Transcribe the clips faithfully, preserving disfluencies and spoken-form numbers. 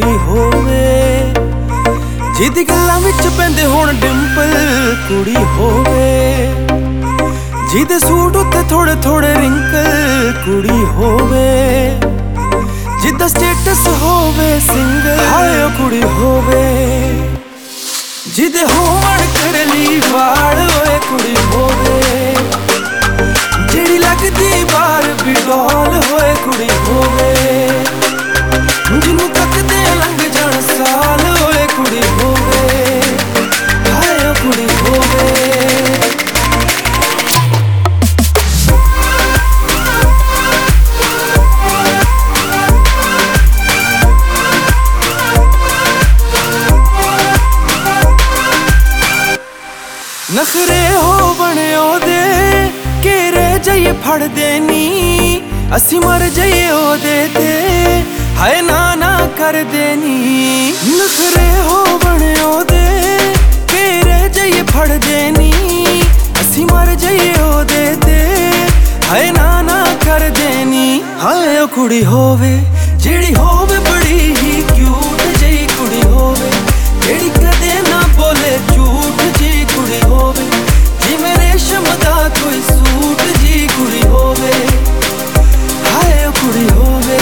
कुड़ी होवे जिहदी गल्लां विच पैंदे होण डिंपल कुड़ी होवे जिहदे सूट उत्ते थोड़े थोड़े रिंकल कुड़ी होवे जिहदा स्टेटस होवे सिंगल हाय ओ कुड़ी होवे जिहदे होवण करली वाल ओए कुड़ी होवे जिहड़ी लगदी बार भी डॉल होए कुड़ी होवे जिन्नू तकदे लंघ जाण साल ओए कुड़ी होवे हाय ओ कुड़ी होवे नखरे हो बने ओदे घेरे जाइए फड़ देनी असी मर जाइए ओदे ते हाय ना ना कर देनी नखरे हो बने ओदे घेरे जाइए फड़ देनी असी मर जाइए ओदे ते हाय ना ना कर देनी हाय ओ कुड़ी होवे जेड़ी होवे बड़ी ही क्यूट जई कुड़ी होवे जेड़ी कदे ना बोले झूठ जी कुड़ी होवे जिवें रेशम दा कोई सूट जी कुड़ी होवे हाय ओ कुड़ी होवे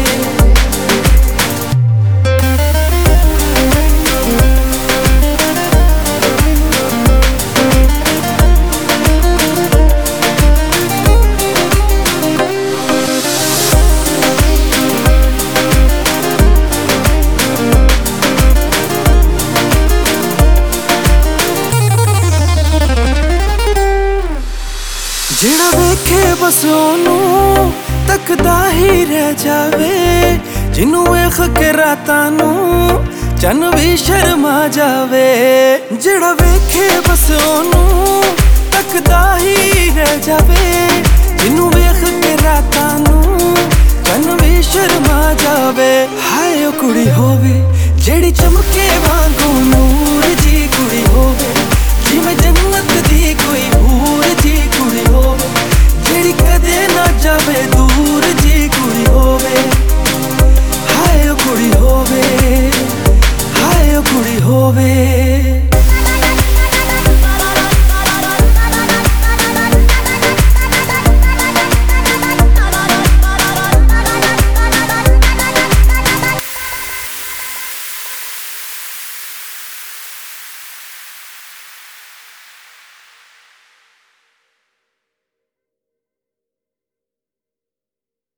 ਜਿਹੜਾ ਵੇਖੇ ਬਸ ਉਹਨੂੰ ਤੱਕਦਾ ਹੀ ਰਹਿ ਜਾਵੇ ਜਿਹਨੂੰ ਵੇਖ ਕੇ ਰਾਤਾਂ ਨੂੰ ਚੰਨ ਵੀ ਸ਼ਰਮਾ ਜਾਵੇ ਜਿਹੜਾ ਵੇਖੇ ਬਸ ਉਹਨੂੰ ਤੱਕਦਾ ਹੀ ਰਹਿ ਜਾਵੇ ਜਿਹਨੂੰ ਵੇਖ ਕੇ ਰਾਤਾਂ ਨੂੰ ਚੰਨ ਵੀ ਸ਼ਰਮਾ ਜਾਵੇ ਹਾਏ ਉਹ ਕੁੜੀ ਹੋਵੇ ਜਿਹੜੀ ਚਮਕੇ ਵਾਂਗੂ ਨੂਰ ਜੀ ਕੁੜੀ ਹੋਵੇ ਜਿਵੇਂ ਜੰਨਤ ਦੀ ਕੋਈ ਹੂਰ ਜੀ ਕੁੜੀ ਹੋਵੇ ਜਿਹੜੀ ਕਦੇ ਨਾ ਜਾਵੇ